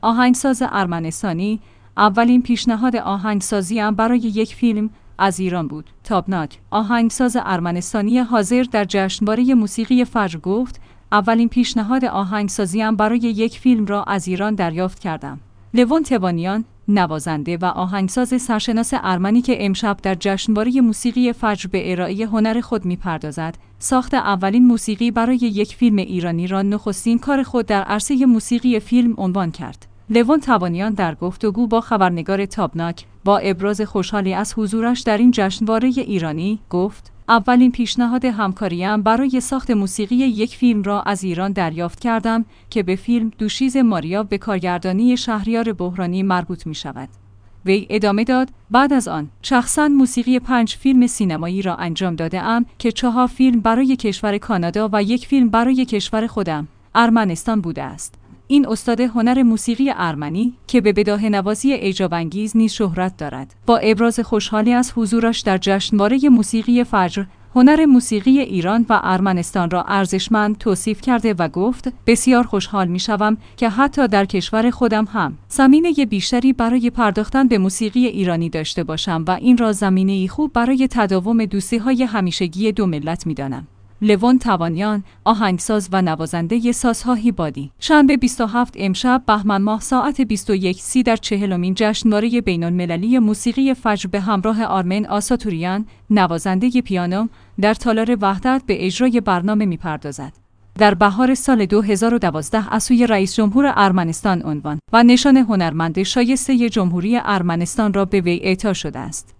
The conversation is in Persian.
آهنگساز ارمنستانی. اولین پیشنهاد آهنگسازیم برای یک فیلم از ایران بود. تابناک. آهنگساز ارمنستانی حاضر در جشنواره موسیقی فجر گفت: اولین پیشنهاد آهنگسازیم برای یک فیلم را از ایران دریافت کردم. لوون توانیان، نوازنده و آهنگساز سرشناس ارمنی که امشب در جشنواره موسیقی فجر به ارائه هنر خود می‌پردازد، ساخت اولین موسیقی برای یک فیلم ایرانی را نخستین کار خود در عرصه موسیقی فیلم عنوان کرد. لوون توانیان در گفتگو با خبرنگار تابناک با ابراز خوشحالی از حضورش در این جشنواره ایرانی گفت: اولین پیشنهاد همکاریم برای ساخت موسیقی یک فیلم را از ایران دریافت کردم که به فیلم دوشیز ماریا به کارگردانی شهریار بحرانی مربوط می شود. وی ادامه داد: بعد از آن شخصاً موسیقی 5 فیلم سینمایی را انجام داده ام که 4 فیلم برای کشور کانادا و 1 فیلم برای کشور خودم، ارمنستان بوده است. این استاد هنر موسیقی ارمنی که به بداهه‌نوازی اعجاب‌انگیز نیز شهرت دارد، با ابراز خوشحالی از حضورش در جشنواره موسیقی فجر، هنر موسیقی ایران و ارمنستان را ارزشمند توصیف کرده و گفت: بسیار خوشحال می‌شوم که حتی در کشور خودم هم زمینه بیشتری برای پرداختن به موسیقی ایرانی داشته باشم و این را زمینه‌ای خوب برای تداوم دوستی‌های همیشگی دو ملت می‌دانم. لوون توانیان، آهنگساز و نوازنده سازهای بادی. شنبه 27 امشب بهمن ماه ساعت 21:30 در 40مین جشنواره بین‌المللی موسیقی فجر به همراه آرمن آساتوریان، نوازنده پیانو، در تالار وحدت به اجرای برنامه می‌پردازد. در بهار سال 2012 از سوی رئیس جمهور ارمنستان عنوان و نشان هنرمند شایسته جمهوری ارمنستان را به وی اعطا شده است.